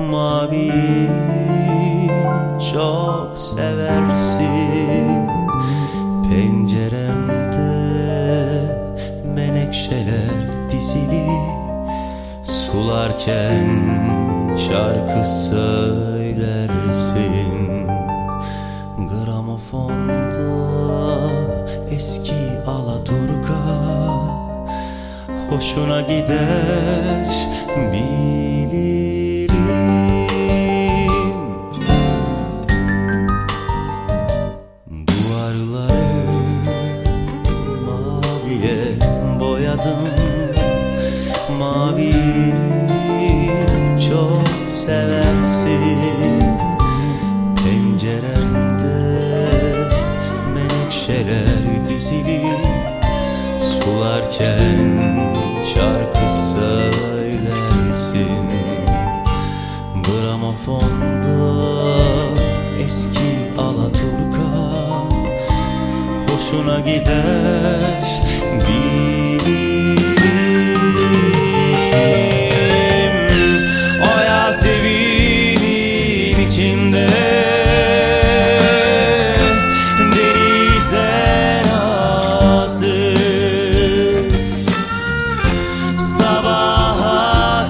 Mavi çok seversin. Penceremde menekşeler dizili, sularken şarkı söylersin. Gramofonda eski alaturka hoşuna gider bilirim. Duvarları maviye boyadım. Mavi çok seversin. Penceremde menekşeler dizili, sularken şarkı söylersin. Gramofonda eski alaturka hoşuna gider bilirim. O Yasemin'in içinde denize nazır, sabaha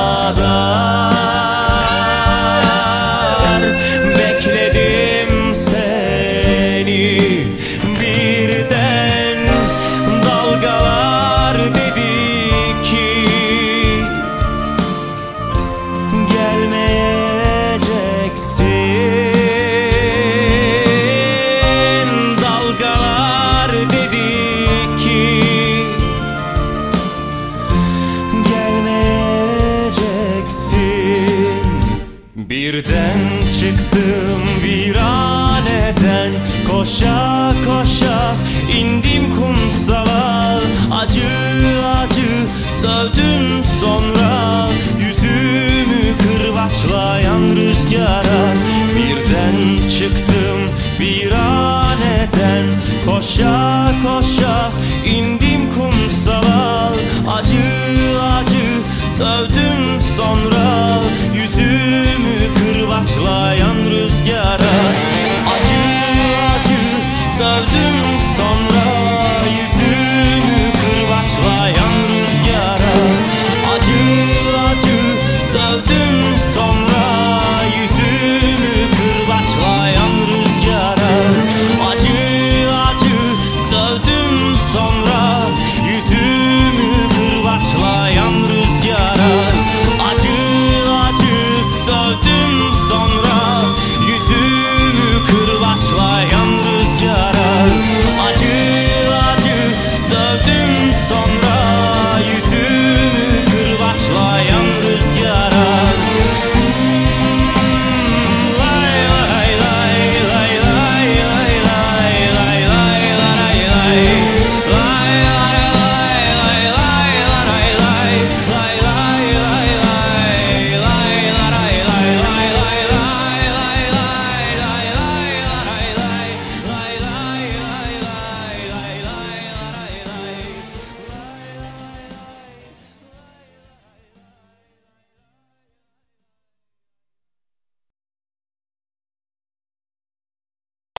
kadar bekledim seni. Birden dalgalar dedi ki gelmeyeceksin. Dalgalar dedi ki gelmeyeceksin. Birden çıktım viraneden, koşa koşa indim kumsala. Acı acı sövdüm sonra yüzümü kırbaçlayan rüzgara. Birden çıktım viraneden, koşa koşa indim kumsala.